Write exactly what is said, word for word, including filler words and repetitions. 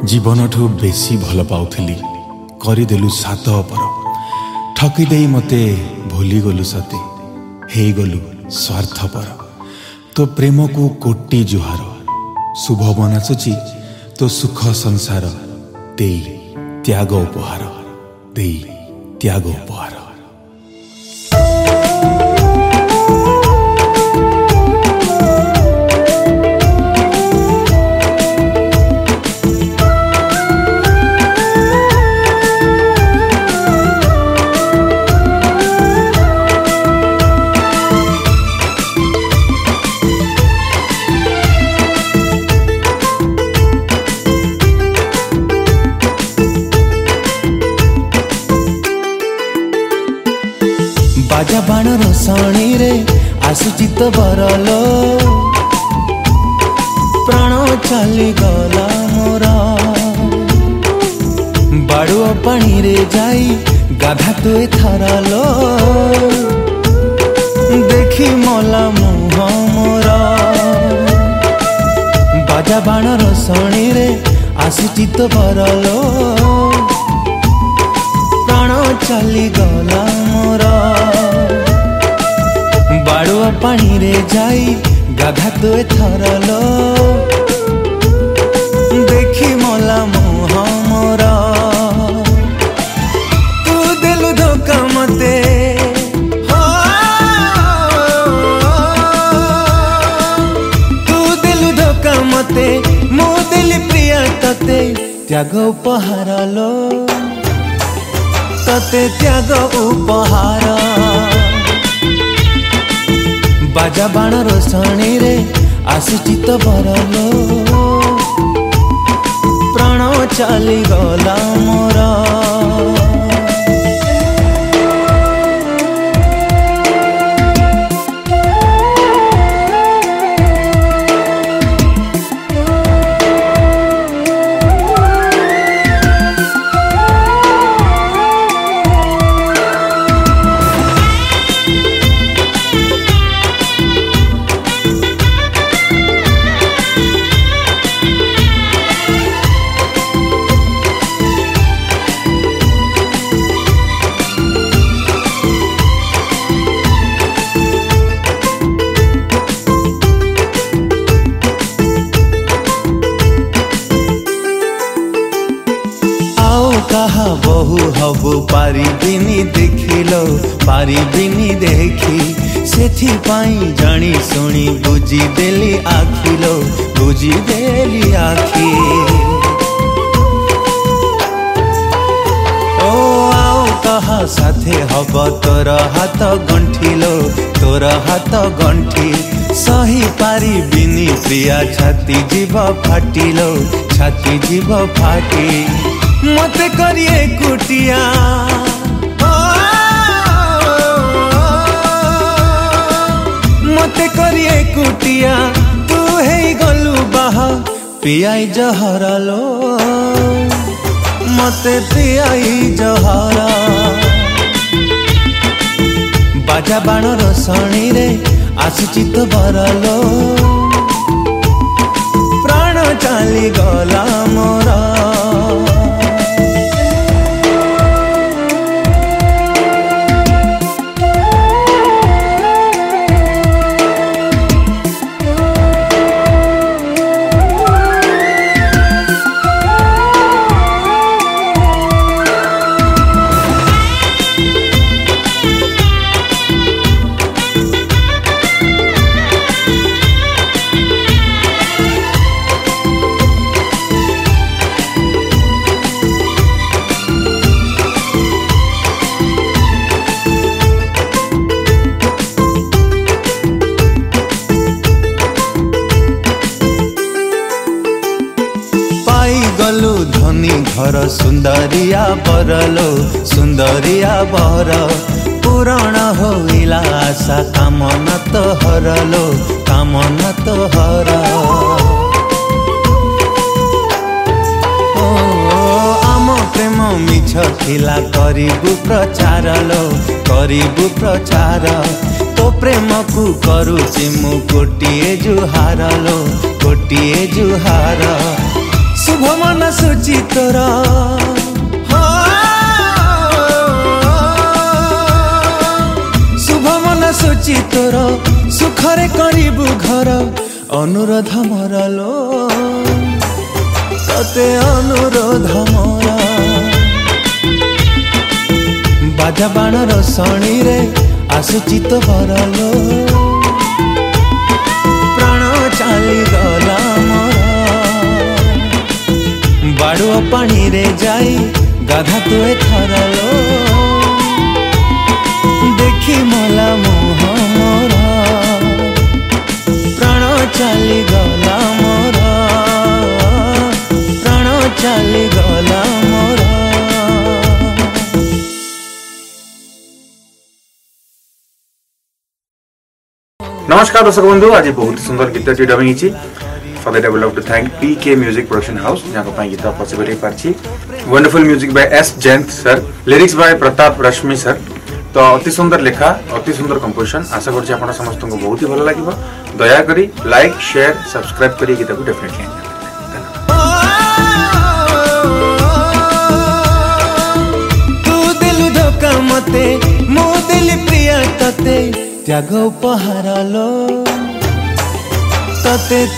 जीवनठू बेसी भल पाउथिली करदेलु सात अपर ठकी देई मते भूली गलु सते हे गलु स्वार्थपर तो प्रेम को कोटी जुहार शुभ बनासुची तो सुख संसार देई त्याग उपहार देई त्याग उपहार। बाजा बाण रोषणी रे आसुची तो बरलो प्राण चली गला मोर बाड़ुआ पानी रे जाई गाधा तो थरलो देखी मला मुह मोर बाजा बाण रोषणी रे आसुची तो बरलो प्राण चली गला मोर बाड़ुआ पानी रे जाई गाधा तो थरलो देखी मला मुह मोर तू दिलु धोखा मते तू दिलु धोखा मते मु दिल प्रिय तते त्याग उपहार लो तते त्याग उपहार बाजा बाण रोषणी रे आसुची तो बरलो प्राण चली गला मोर। कहा बहु हबु पारिबिनी देखिलो पारिबिनी देखी सेथि पाई जानी सुनी बुझी देली आखिलो बुझी देली आखी ओ आओ कहा साथे हब तोर हाथ गंठिलो तोर हाथ गंठी सही पारिबिनी प्रिया छाती जीव फाटिलो छाती जीव फाटी मते करिए कुटिया मते करिए कुटिया तू है गलु बाह पियाई जहर लो मते पियाई जहर बाजा बाण रोषणी रे आसुची तो बरलो प्राण चली गला मोर। गलु धनी घर सुंदरिया बरलो सुंदरिया बर पुराण होइला आशा कामना तो हरलो कामना तो हर ओ आम प्रेम मिछ थिला करिबु प्रचार लो करिबु प्रचार तो प्रेम को करुची मु कोटिए जुहार लो कोटिए जुहार शुभ शुभ मन सूची तोरा शुभ मन सूची तोरा सुखरे करिबु घर अनुरोध मरलो तते अनुरोध मोरा बाजा बाण रसणी रे आसुची तो भरलो प्राण चाली गला मोरा बाड़ुआ पानी रे जाई गाधा तुए थरलो देखी मला मुह मोरा प्राण चाली गला मोरा प्राण चाली गला मोरा। नमस्कार दर्शक बंधु, आज बहुत सुंदर गीत टी dubbing for that I would love to thank PK music production house जहाँ गीत पॉसिबल हो पार्ची। Wonderful music by S Jayant sir, lyrics by Pratap Rashmi sir. तो अति सुंदर लेखा, अति सुंदर कंपोजिशन। आशा करछि आपण समस्त को बहुत ही भल लागिबो। दया करी लाइक शेयर सब्सक्राइब करी गीत को डेफिनेटली तू दिल धोखा मते मो दिल प्रिया तते त्याग उपहार लो तते